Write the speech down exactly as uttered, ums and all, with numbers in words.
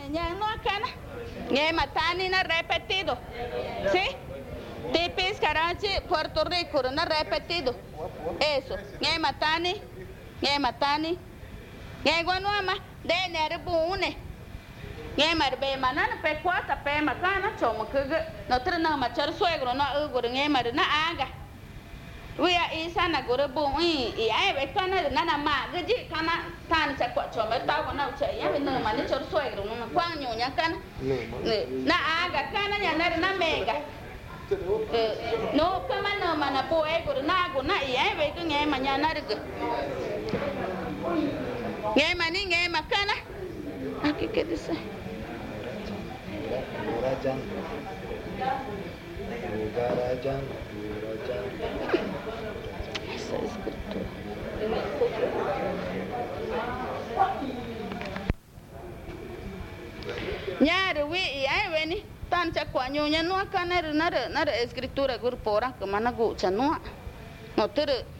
ya no acá, nge matani na repetido, ¿sí? Tipis Karachi, Puerto Rico, na repetido, eso, nge matani, nge matani, nge guanuama, de nerbune, nge marbe manana pe cuata pe macana, choma que no trena machar suegro, no ugur nge mar na aga. Wia isana gore bun i ai be kana na na ma gaji kana tan cha kwa choma ta ko na che ya no ma ni chor suegro no kwang nyu nya kana na aga kana nya na na mega no kama no ma na po e gore na go na i ai be ko nge ma nya na rig nge ma ni nge ma kana aki ke dise Rajan Rajan Rajan Nyari wi ai weni tan cha kwa nyu nya no kana na na escritura gur pora que mana gu cha no no tere